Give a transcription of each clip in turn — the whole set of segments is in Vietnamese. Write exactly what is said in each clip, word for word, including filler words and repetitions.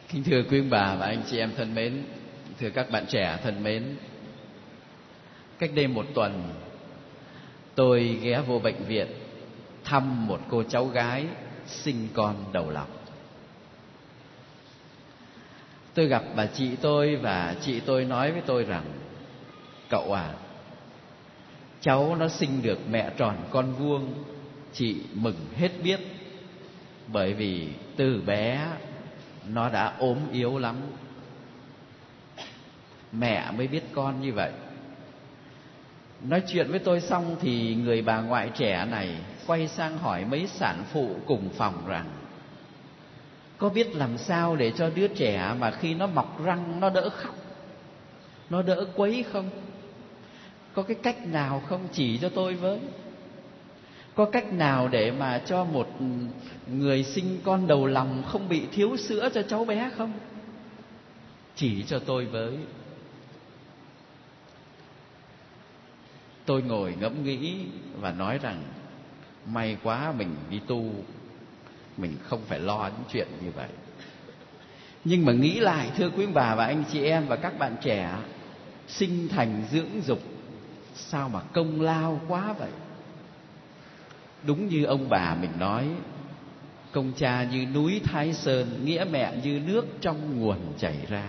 Kính thưa quý ông bà và anh chị em thân mến, thưa các bạn trẻ thân mến, cách đây một tuần tôi ghé vô bệnh viện thăm một cô cháu gái sinh con đầu lòng. Tôi gặp bà chị tôi và chị tôi nói với tôi rằng: cậu à, cháu nó sinh được mẹ tròn con vuông, chị mừng hết biết, bởi vì từ bé nó đã ốm yếu lắm. Mẹ mới biết con như vậy. Nói chuyện với tôi xong thì người bà ngoại trẻ này quay sang hỏi mấy sản phụ cùng phòng rằng: có biết làm sao để cho đứa trẻ mà khi nó mọc răng nó đỡ khóc, nó đỡ quấy không? Có cái cách nào không, chỉ cho tôi với. Có cách nào để mà cho một người sinh con đầu lòng không bị thiếu sữa cho cháu bé không? Chỉ cho tôi với. Tôi ngồi ngẫm nghĩ và nói rằng may quá mình đi tu, mình không phải lo những chuyện như vậy. Nhưng mà nghĩ lại thưa quý bà và anh chị em và các bạn trẻ, sinh thành dưỡng dục sao mà công lao quá vậy. Đúng như ông bà mình nói, công cha như núi Thái Sơn, nghĩa mẹ như nước trong nguồn chảy ra.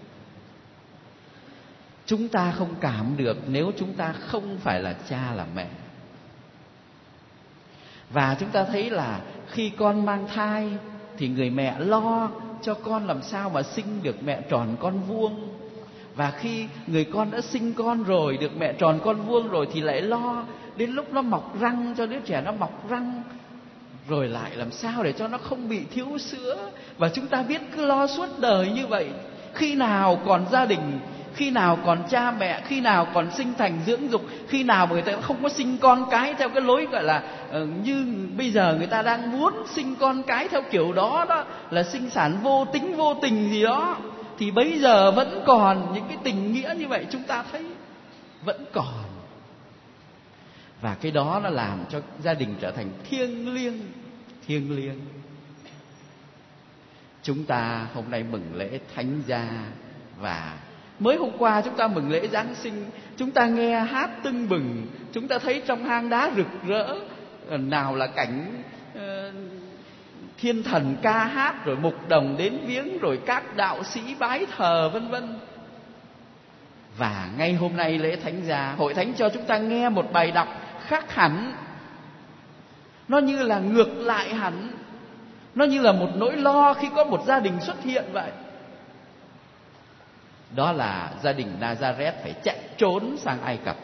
Chúng ta không cảm được nếu chúng ta không phải là cha là mẹ. Và chúng ta thấy là khi con mang thai thì người mẹ lo cho con làm sao mà sinh được mẹ tròn con vuông. Và khi người con đã sinh con rồi, được mẹ tròn con vuông rồi, thì lại lo đến lúc nó mọc răng, cho đứa trẻ nó mọc răng, rồi lại làm sao để cho nó không bị thiếu sữa. Và chúng ta biết cứ lo suốt đời như vậy. Khi nào còn gia đình, khi nào còn cha mẹ, khi nào còn sinh thành dưỡng dục, khi nào mà người ta không có sinh con cái theo cái lối gọi là uh, như bây giờ người ta đang muốn sinh con cái theo kiểu đó, đó là sinh sản vô tính vô tình gì đó, thì bây giờ vẫn còn những cái tình nghĩa như vậy. Chúng ta thấy vẫn còn. Và cái đó nó làm cho gia đình trở thành thiêng liêng. Thiêng liêng. Chúng ta hôm nay mừng lễ Thánh Gia, và mới hôm qua chúng ta mừng lễ Giáng sinh. Chúng ta nghe hát tưng bừng, chúng ta thấy trong hang đá rực rỡ, nào là cảnh uh, thiên thần ca hát, rồi mục đồng đến viếng, rồi các đạo sĩ bái thờ vân vân. Và ngay hôm nay lễ Thánh Gia, Hội Thánh cho chúng ta nghe một bài đọc khác hẳn. Nó như là ngược lại hẳn. Nó như là một nỗi lo khi có một gia đình xuất hiện vậy. Đó là gia đình Nazareth phải chạy trốn sang Ai Cập,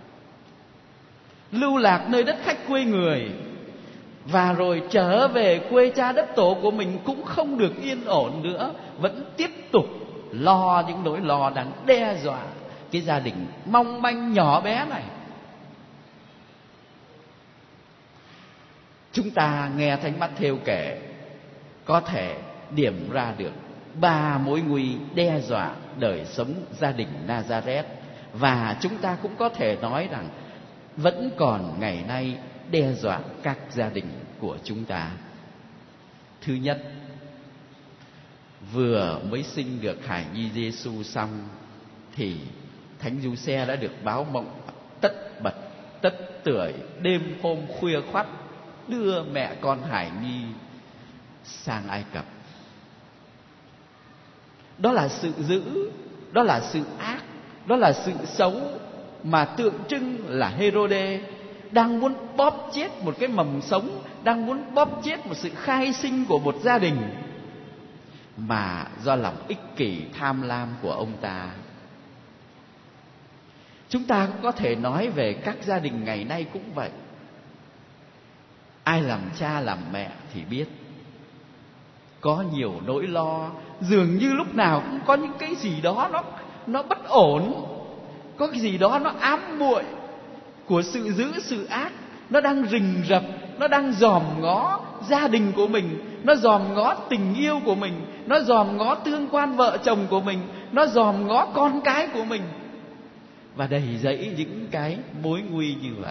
lưu lạc nơi đất khách quê người, và rồi trở về quê cha đất tổ của mình cũng không được yên ổn nữa, vẫn tiếp tục lo những nỗi lo đang đe dọa cái gia đình mong manh nhỏ bé này. Chúng ta nghe Thánh Mát-thêu kể, có thể điểm ra được ba mối nguy đe dọa đời sống gia đình Nazareth. Và chúng ta cũng có thể nói rằng vẫn còn ngày nay đe dọa các gia đình của chúng ta. Thứ nhất, vừa mới sinh được hài nhi Giêsu xong thì Thánh Giuse đã được báo mộng tất bật tất tưởi, đêm hôm khuya khoắt đưa mẹ con hài nhi sang Ai Cập. Đó là sự dữ, đó là sự ác, đó là sự xấu mà tượng trưng là Hê-rô-đê đang muốn bóp chết một cái mầm sống, đang muốn bóp chết một sự khai sinh của một gia đình, mà do lòng ích kỷ tham lam của ông ta. Chúng ta cũng có thể nói về các gia đình ngày nay cũng vậy. Ai làm cha làm mẹ thì biết, có nhiều nỗi lo, dường như lúc nào cũng có những cái gì đó nó nó bất ổn, có cái gì đó nó ám muội của sự dữ sự ác, nó đang rình rập, nó đang dòm ngó gia đình của mình, nó dòm ngó tình yêu của mình, nó dòm ngó tương quan vợ chồng của mình, nó dòm ngó con cái của mình, và đầy dẫy những cái mối nguy như vậy.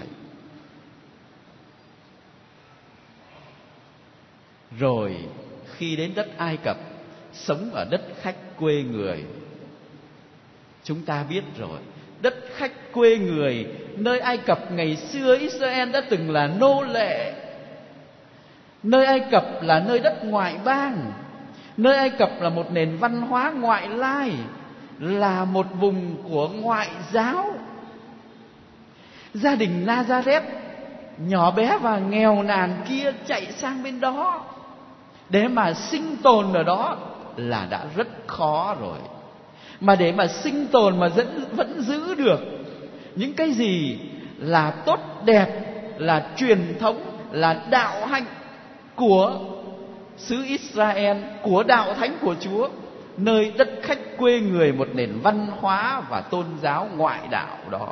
Rồi khi đến đất Ai Cập, sống ở đất khách quê người. Chúng ta biết rồi, đất khách quê người, nơi Ai Cập ngày xưa Israel đã từng là nô lệ. Nơi Ai Cập là nơi đất ngoại bang. Nơi Ai Cập là một nền văn hóa ngoại lai, là một vùng của ngoại giáo. Gia đình Nazareth nhỏ bé và nghèo nàn kia chạy sang bên đó để mà sinh tồn ở đó là đã rất khó rồi. Mà để mà sinh tồn mà vẫn, vẫn giữ được những cái gì là tốt đẹp, là truyền thống, là đạo hạnh của xứ Israel, của đạo thánh của Chúa, nơi đất khách quê người, một nền văn hóa và tôn giáo ngoại đạo đó,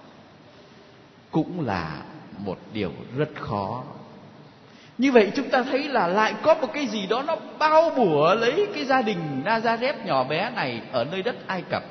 cũng là một điều rất khó. Như vậy chúng ta thấy là lại có một cái gì đó nó bao bủa lấy cái gia đình Nazareth nhỏ bé này ở nơi đất Ai Cập.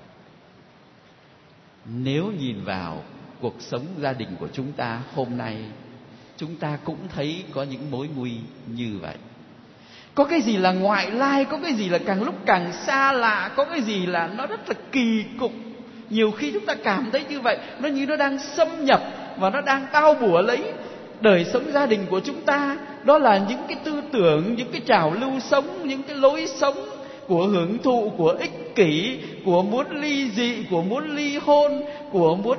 Nếu nhìn vào cuộc sống gia đình của chúng ta hôm nay, chúng ta cũng thấy có những mối nguy như vậy. Có cái gì là ngoại lai, có cái gì là càng lúc càng xa lạ, có cái gì là nó rất là kỳ cục. Nhiều khi chúng ta cảm thấy như vậy, nó như nó đang xâm nhập và nó đang bao bủa lấy đời sống gia đình của chúng ta. Đó là những cái tư tưởng, những cái trào lưu sống, những cái lối sống của hưởng thụ, của ích kỷ, của muốn ly dị, của muốn ly hôn, của muốn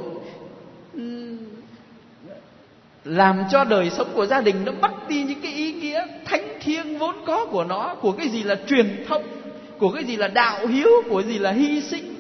làm cho đời sống của gia đình nó mất đi những cái ý nghĩa thánh thiêng vốn có của nó, của cái gì là truyền thống, của cái gì là đạo hiếu, của cái gì là hy sinh.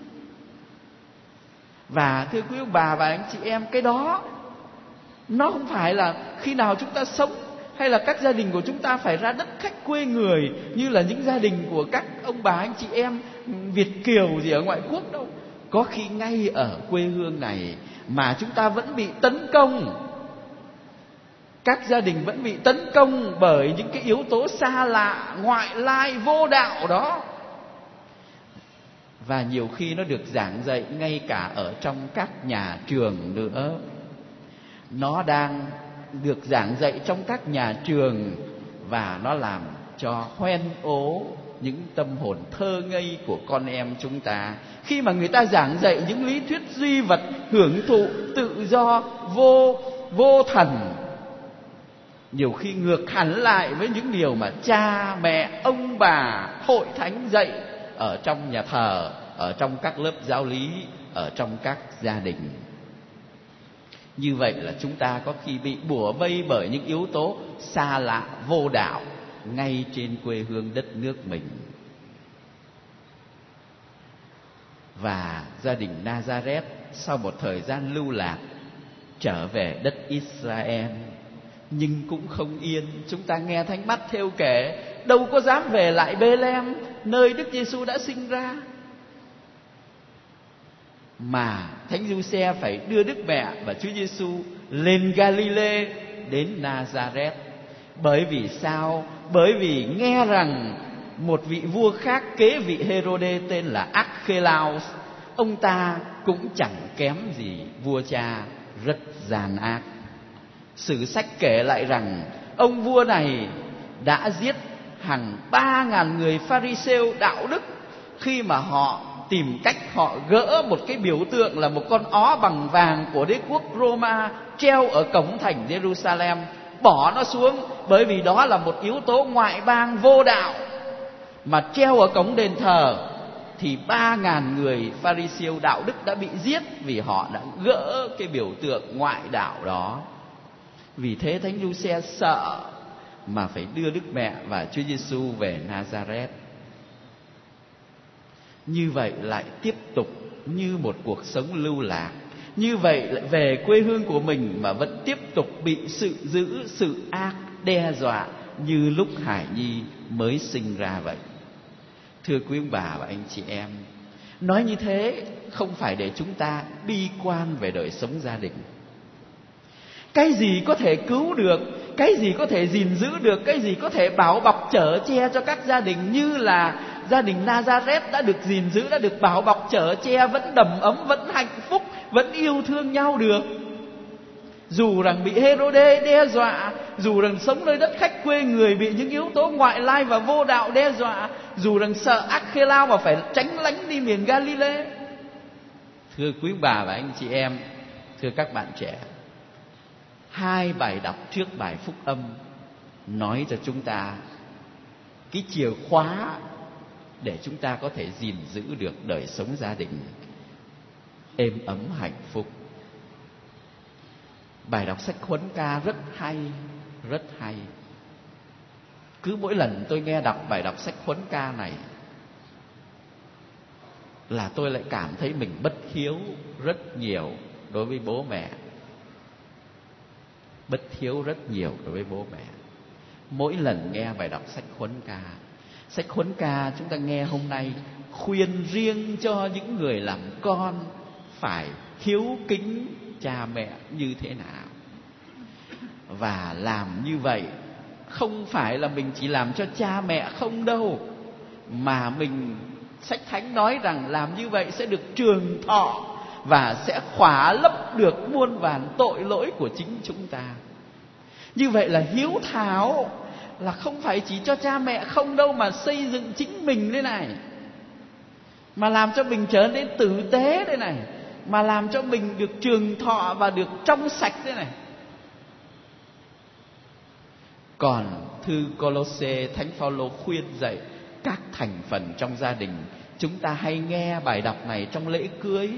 Và thưa quý ông bà và anh chị em, cái đó nó không phải là khi nào chúng ta sống hay là các gia đình của chúng ta phải ra đất khách quê người như là những gia đình của các ông bà anh chị em Việt kiều gì ở ngoại quốc đâu. Có khi ngay ở quê hương này mà chúng ta vẫn bị tấn công, các gia đình vẫn bị tấn công bởi những cái yếu tố xa lạ, ngoại lai, vô đạo đó. Và nhiều khi nó được giảng dạy ngay cả ở trong các nhà trường nữa. Nó đang được giảng dạy trong các nhà trường và nó làm cho hoen ố những tâm hồn thơ ngây của con em chúng ta. Khi mà người ta giảng dạy những lý thuyết duy vật, hưởng thụ, tự do, vô, vô thần, nhiều khi ngược hẳn lại với những điều mà cha, mẹ, ông bà, hội thánh dạy ở trong nhà thờ, ở trong các lớp giáo lý, ở trong các gia đình. Như vậy là chúng ta có khi bị bủa vây bởi những yếu tố xa lạ, vô đạo ngay trên quê hương đất nước mình. Và gia đình Nazareth sau một thời gian lưu lạc trở về đất Israel, nhưng cũng không yên. Chúng ta nghe Thánh Mát-thêu kể, đâu có dám về lại Bê-lem, nơi Đức Giêsu đã sinh ra, mà Thánh Giuse phải đưa Đức Mẹ và Chúa Giêsu lên Galilee, đến Nazareth. Bởi vì sao? Bởi vì nghe rằng một vị vua khác kế vị Hêrô-đê tên là Archelaus, ông ta cũng chẳng kém gì vua cha, rất gian ác. Sử sách kể lại rằng ông vua này đã giết hàng ba ngàn người Pha-ri-sêu đạo đức khi mà họ tìm cách họ gỡ một cái biểu tượng là một con ó bằng vàng của đế quốc Roma treo ở cổng thành Jerusalem, bỏ nó xuống, bởi vì đó là một yếu tố ngoại bang vô đạo. Mà treo ở cổng đền thờ thì ba ngàn người Pha-ri-siêu đạo đức đã bị giết vì họ đã gỡ cái biểu tượng ngoại đạo đó. Vì thế Thánh Giuse sợ mà phải đưa Đức Mẹ và Chúa Giêsu về Nazareth. Như vậy lại tiếp tục như một cuộc sống lưu lạc, như vậy lại về quê hương của mình mà vẫn tiếp tục bị sự dữ, sự ác đe dọa như lúc Hải Nhi mới sinh ra vậy. Thưa quý ông bà và anh chị em, nói như thế không phải để chúng ta bi quan về đời sống gia đình. Cái gì có thể cứu được, cái gì có thể gìn giữ được, cái gì có thể bảo bọc chở che cho các gia đình như là gia đình Nazareth đã được gìn giữ, đã được bảo bọc chở che, vẫn đầm ấm, vẫn hạnh phúc, vẫn yêu thương nhau được. Dù rằng bị Hê-rô-đê đe dọa, dù rằng sống nơi đất khách quê người bị những yếu tố ngoại lai và vô đạo đe dọa, dù rằng sợ Ác-khê-lao mà phải tránh lánh đi miền Ga-li-lê. Thưa quý bà và anh chị em, thưa các bạn trẻ, hai bài đọc trước bài phúc âm nói cho chúng ta cái chìa khóa để chúng ta có thể gìn giữ được đời sống gia đình êm ấm hạnh phúc. Bài đọc sách Huấn Ca rất hay, rất hay. Cứ mỗi lần tôi nghe đọc bài đọc sách Huấn Ca này là tôi lại cảm thấy mình bất hiếu rất nhiều đối với bố mẹ. Bất hiếu rất nhiều đối với bố mẹ. Mỗi lần nghe bài đọc sách Huấn Ca, sách Huấn Ca chúng ta nghe hôm nay khuyên riêng cho những người làm con phải hiếu kính cha mẹ như thế nào. Và làm như vậy không phải là mình chỉ làm cho cha mẹ không đâu, mà mình, sách Thánh nói rằng làm như vậy sẽ được trường thọ và sẽ khỏa lấp được muôn vàn tội lỗi của chính chúng ta. Như vậy là hiếu thảo là không phải chỉ cho cha mẹ không đâu, mà xây dựng chính mình thế này, mà làm cho mình trở nên tử tế thế này, mà làm cho mình được trường thọ và được trong sạch thế này. Còn thư Cô-lô-sê, Thánh Phao-lô khuyên dạy các thành phần trong gia đình. Chúng ta hay nghe bài đọc này trong lễ cưới.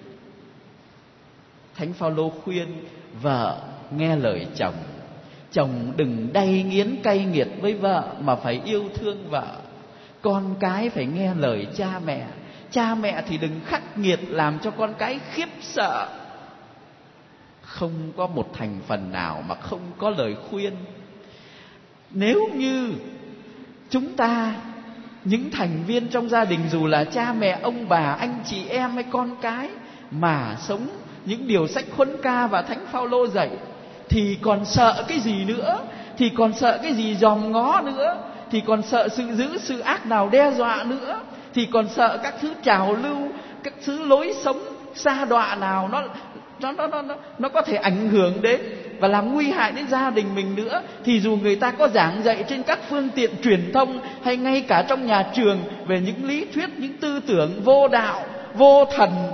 Thánh Phao-lô khuyên vợ nghe lời chồng, chồng đừng đay nghiến cay nghiệt với vợ mà phải yêu thương vợ. Con cái phải nghe lời cha mẹ, cha mẹ thì đừng khắc nghiệt làm cho con cái khiếp sợ. Không có một thành phần nào mà không có lời khuyên. Nếu như chúng ta, những thành viên trong gia đình, dù là cha mẹ, ông bà, anh chị em hay con cái, mà sống những điều sách Huấn Ca và Thánh Phao-lô dạy, thì còn sợ cái gì nữa? Thì còn sợ cái gì dòm ngó nữa? Thì còn sợ sự dữ, sự ác nào đe dọa nữa? Thì còn sợ các thứ trào lưu, các thứ lối sống sa đọa nào nó nó nó nó nó có thể ảnh hưởng đến và làm nguy hại đến gia đình mình nữa? Thì dù người ta có giảng dạy trên các phương tiện truyền thông hay ngay cả trong nhà trường về những lý thuyết, những tư tưởng vô đạo, vô thần,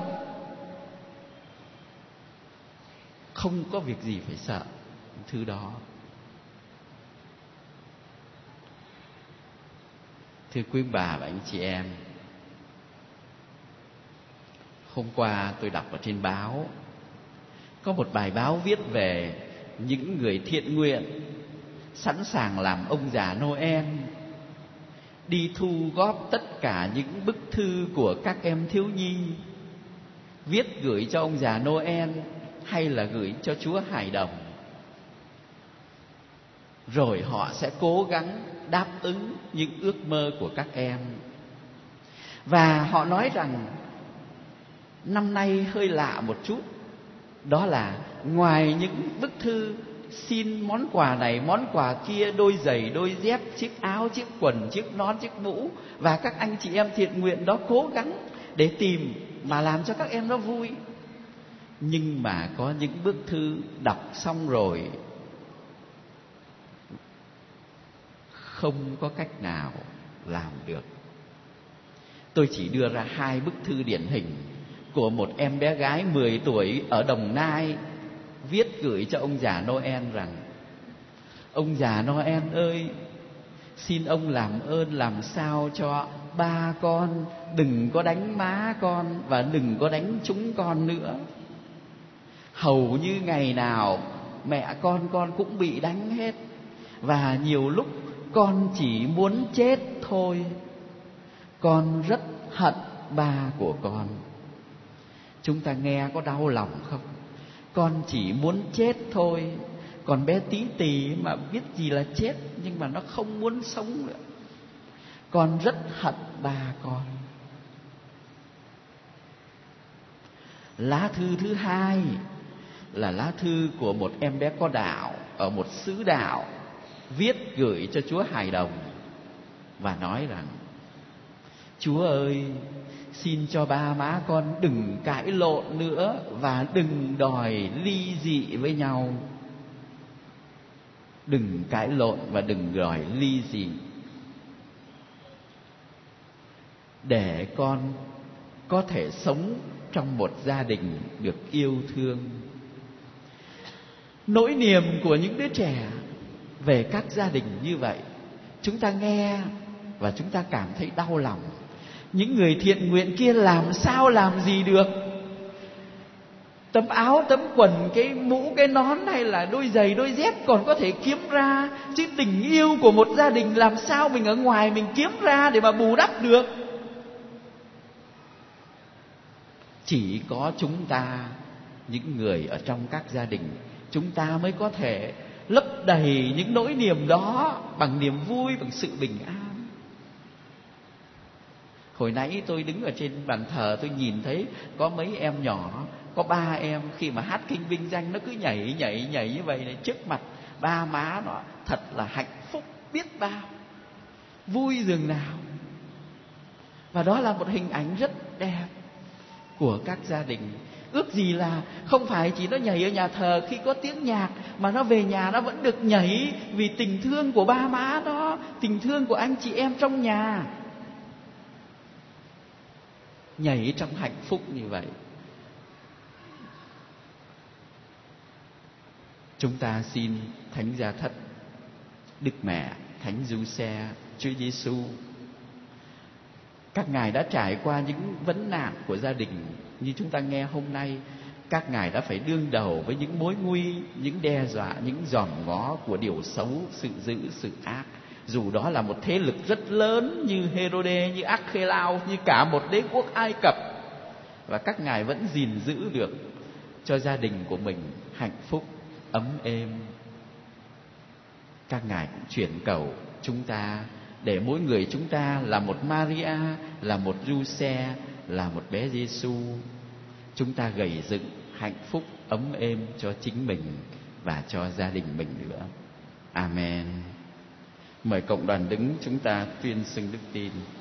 không có việc gì phải sợ những thứ đó. Thưa quý bà và anh chị em, hôm qua tôi đọc ở trên báo có một bài báo viết về những người thiện nguyện sẵn sàng làm ông già Noel, đi thu góp tất cả những bức thư của các em thiếu nhi, viết gửi cho ông già Noel hay là gửi cho Chúa Hài Đồng. Rồi họ sẽ cố gắng đáp ứng những ước mơ của các em. Và họ nói rằng năm nay hơi lạ một chút, đó là ngoài những bức thư xin món quà này, món quà kia, đôi giày, đôi dép, chiếc áo, chiếc quần, chiếc nón, chiếc mũ, và các anh chị em thiện nguyện đó cố gắng để tìm mà làm cho các em nó vui. Nhưng mà có những bức thư đọc xong rồi không có cách nào làm được. Tôi chỉ đưa ra hai bức thư điển hình của một em bé gái mười tuổi ở Đồng Nai viết gửi cho ông già Noel rằng: ông già Noel ơi, xin ông làm ơn làm sao cho ba con đừng có đánh má con và đừng có đánh chúng con nữa. Hầu như ngày nào mẹ con con cũng bị đánh hết, và nhiều lúc con chỉ muốn chết thôi. Con rất hận ba của con. Chúng ta nghe có đau lòng không? Con chỉ muốn chết thôi. Còn bé tí tì mà biết gì là chết, nhưng mà nó không muốn sống nữa. Con rất hận ba con. Lá thư thứ hai là lá thư của một em bé có đạo ở một xứ đạo, viết gửi cho Chúa Hài Đồng và nói rằng: Chúa ơi, xin cho ba má con đừng cãi lộn nữa và đừng đòi ly dị với nhau. Đừng cãi lộn và đừng đòi ly dị, để con có thể sống trong một gia đình được yêu thương. Nỗi niềm của những đứa trẻ về các gia đình như vậy, chúng ta nghe và chúng ta cảm thấy đau lòng. Những người thiện nguyện kia làm sao làm gì được? Tấm áo, tấm quần, cái mũ, cái nón hay là đôi giày, đôi dép còn có thể kiếm ra. Chứ tình yêu của một gia đình làm sao mình ở ngoài mình kiếm ra để mà bù đắp được? Chỉ có chúng ta, những người ở trong các gia đình, chúng ta mới có thể lấp đầy những nỗi niềm đó bằng niềm vui, bằng sự bình an. Hồi nãy tôi đứng ở trên bàn thờ, tôi nhìn thấy có mấy em nhỏ, có ba em, khi mà hát kinh vinh danh nó cứ nhảy nhảy nhảy như vậy này trước mặt ba má nó, thật là hạnh phúc biết bao, vui dường nào. Và đó là một hình ảnh rất đẹp của các gia đình. Ước gì là không phải chỉ nó nhảy ở nhà thờ khi có tiếng nhạc, mà nó về nhà nó vẫn được nhảy vì tình thương của ba má nó, tình thương của anh chị em trong nhà. Nhảy trong hạnh phúc như vậy. Chúng ta xin Thánh Gia Thất, Đức Mẹ, Thánh Giuse, Chúa Giêsu, các ngài đã trải qua những vấn nạn của gia đình như chúng ta nghe hôm nay. Các ngài đã phải đương đầu với những mối nguy, những đe dọa, những dòm ngó của điều xấu, sự dữ, sự ác. Dù đó là một thế lực rất lớn như Herode, như Archelaus, như cả một đế quốc Ai Cập, và các ngài vẫn gìn giữ được cho gia đình của mình hạnh phúc, ấm êm. Các ngài cũng chuyển cầu chúng ta để mỗi người chúng ta là một Maria, là một Giuse, là một bé Giêsu. Chúng ta gầy dựng hạnh phúc ấm êm cho chính mình và cho gia đình mình nữa. Amen. Mời cộng đoàn đứng, chúng ta tuyên xưng đức tin.